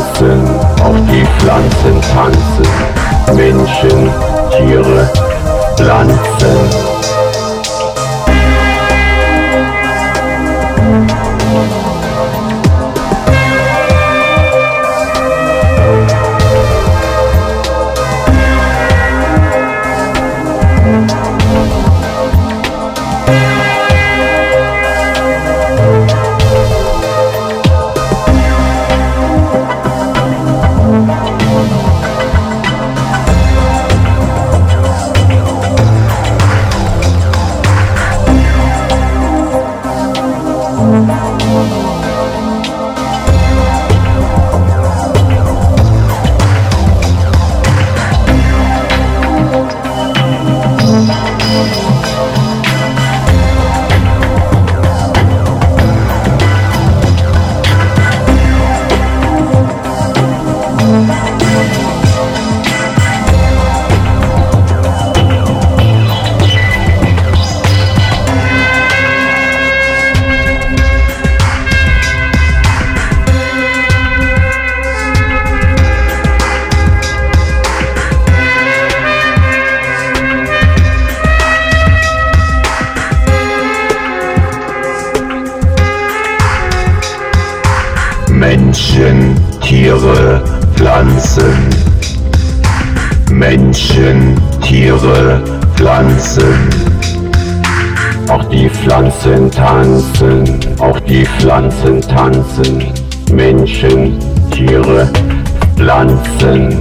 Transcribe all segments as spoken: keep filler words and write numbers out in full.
tanzen, auch die Pflanzen tanzen, Menschen, Tiere, Pflanzen. Menschen, Tiere, Pflanzen. Menschen, Tiere, Pflanzen. Auch die Pflanzen tanzen, auch die Pflanzen tanzen. Menschen, Tiere, Pflanzen.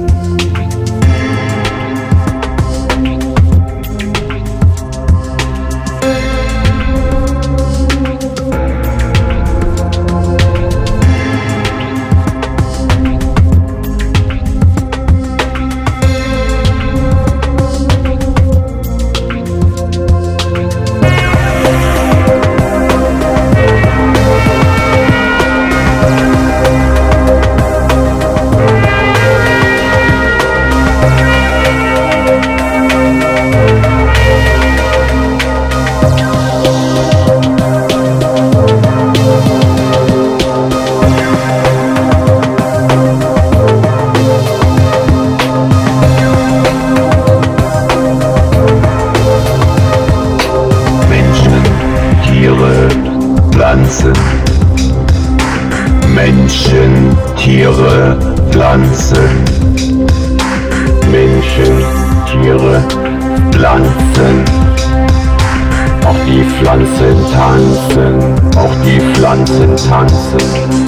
Pflanzen. Menschen, Tiere, Pflanzen. Menschen, Tiere, Pflanzen. Auch die Pflanzen tanzen, auch die Pflanzen tanzen.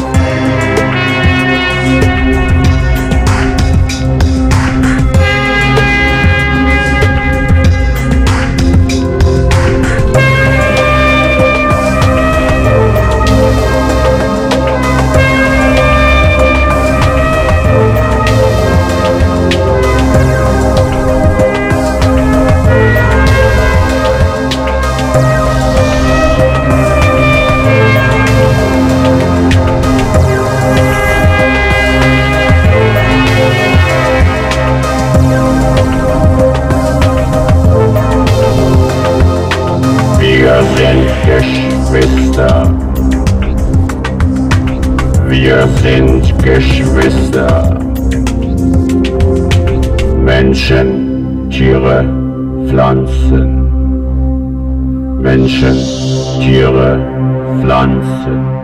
Wir sind Geschwister. Wir sind Geschwister. Menschen, Tiere, Pflanzen. Menschen, Tiere, Pflanzen.